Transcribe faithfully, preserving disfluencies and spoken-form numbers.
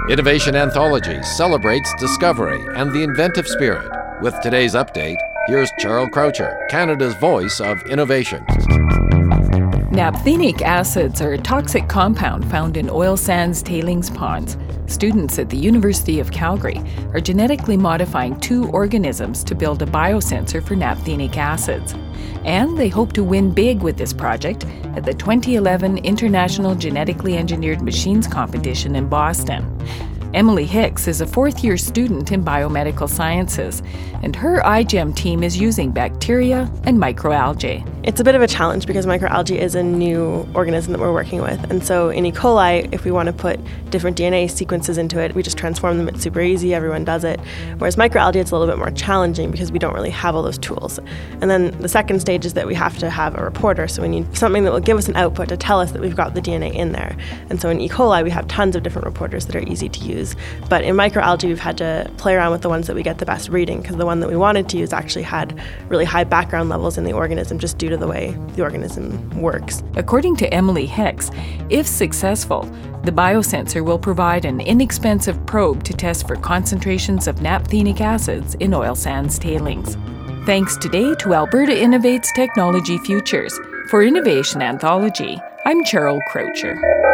Innovation Anthology celebrates discovery and the inventive spirit. With today's update, here's Cheryl Croucher, Canada's voice of innovation. Naphthenic acids are a toxic compound found in oil sands tailings ponds. Students at the University of Calgary are genetically modifying two organisms to build a biosensor for naphthenic acids. And they hope to win big with this project at the twenty eleven International Genetically Engineered Machines Competition in Boston. Emily Hicks is a fourth-year student in biomedical sciences, and her iGEM team is using bacteria and microalgae. It's a bit of a challenge because microalgae is a new organism that we're working with. And so in E. coli, if we want to put different D N A sequences into it, we just transform them. It's super easy, everyone does it. Whereas microalgae, it's a little bit more challenging because we don't really have all those tools. And then the second stage is that we have to have a reporter. So we need something that will give us an output to tell us that we've got the D N A in there. And so in E. coli, we have tons of different reporters that are easy to use. But in microalgae, we've had to play around with the ones that we get the best reading, because the one that we wanted to use actually had really high background levels in the organism just due to the way the organism works. According to Emily Hicks, if successful, the biosensor will provide an inexpensive probe to test for concentrations of naphthenic acids in oil sands tailings. Thanks today to Alberta Innovates Technology Futures. For Innovation Anthology, I'm Cheryl Croucher.